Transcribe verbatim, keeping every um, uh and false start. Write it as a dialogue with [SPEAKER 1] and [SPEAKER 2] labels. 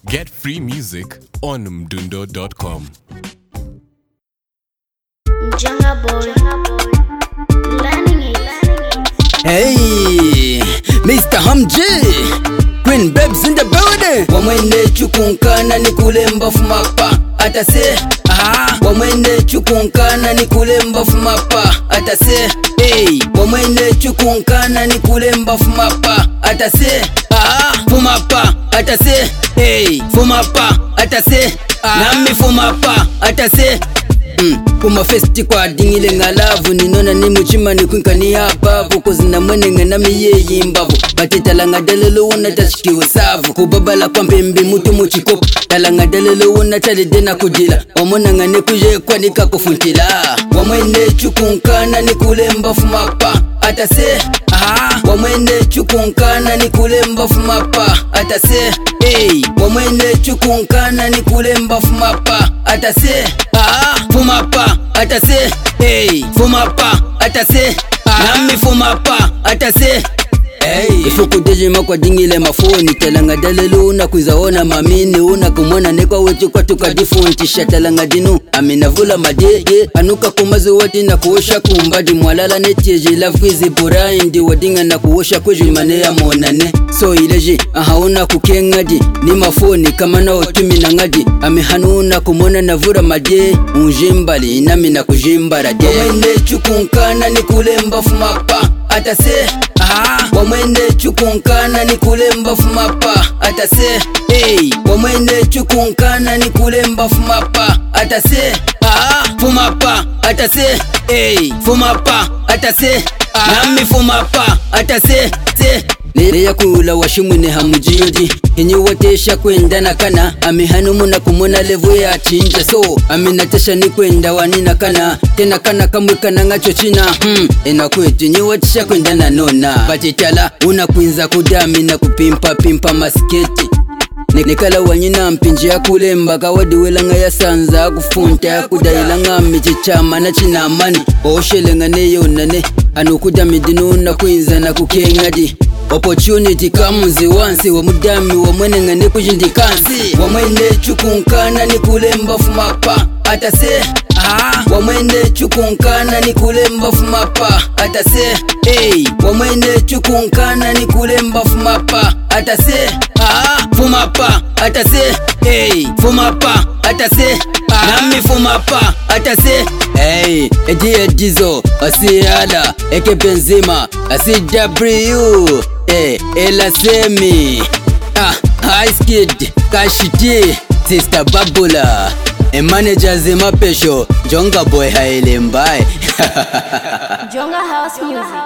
[SPEAKER 1] Get free music on mdundo dot com.
[SPEAKER 2] Jungle Boy, learning it.
[SPEAKER 3] Hey, Mister Hamji, Queen Babes in the building. Wamwende chukunkana ni kulemba fumapa atase. Ah, wamwende chukunkana ni kulemba fumapa atase. Hey, wamwende chukunkana ni kulemba fumapa atase. Ah, fumapa atase. Hey, fumapa atase. Ah, nami fumapa atase. Mm. Kuma festi kwa dingile ngalavu ninona ni muchima ni kwinkani hapavu kuzina mwene ngana miye yimbavu bati talanga dalelo wona tashikiwe savu kubabala kwa mpembe mutu muchikopu talanga dalelo wona talidena kujila wamona ngane kuje kwa nika kufuntila wamwene chukunkana ni kulemba fumapa atase. Ah, wamwene chukunkana ni kulemba fumapa atase. Hey, wamwene chukunkana ni kulemba fumapa atase. Ah, fumapa atase. Hey, fumapa atase. Ah, nami fumapa atase. Hey, ifuku dejima kwa dingile mafoni talanga dalelu una kuzaona mamini una kumona nekwa wetu kwa tukajifuntisha talanga dinu amina vula madeye anuka kumazu wati na kuosha kumbadi mwalala netieje lafwizi buraindi wadinga na kuosha kweju imane ya monane so ileji ahauna kukengadi ni mafoni kama na otumi na ngadi amihanuna kumona na vura madeye unjimbali nami na kujimbara de wamwende chukunkana ni kulemba fumapa atase. Ah, wamwende chukunkana ni kulemba fumapa atase. Hey, wamwende chukunkana ni kulemba fumapa atase. Ah, fumapa atase. Hey, fumapa atase. Ah, nami fumapa atase. Se Leya kula washimune hamujiyodi Hinyi watesha kwenda na kana Amihanumu na kumona levu ya chinja So aminatesha ni kwenda wanina kana Tena kana kamwika na ngacho china Hmm, ena kwetu nyi watesha kwenda na nona Batitala unakwinza kudami na kupimpa pimpa masketi Nikala wanyina mpinji ya kulemba kawadi welanga ya sanza kufunta ya kudailanga michichama na chinamani Oshelenga neyo nane anukuda midinu na kwinza na kukengadi Opportunity kamuzi wansi wa mudami wa mwene ngane kujindikansi wamwende chukunkana ni kulemba fumapa atase. Ah, wamwende chukunkana ni kulemba fumapa atase. Hey, wamwende chukunkana ni kulemba fumapa atase. Ah, fumapa atase. Hey, fumapa atase. Ah, nami fumapa atase. Hey, edi edizo asiyala eke benzima asi W. Eh, ela semi. Ah, Ice Kid, Kashiti, Sister Babula. E manager zema pesho, Jungle Boy haile mbae.
[SPEAKER 2] Jungle House Music.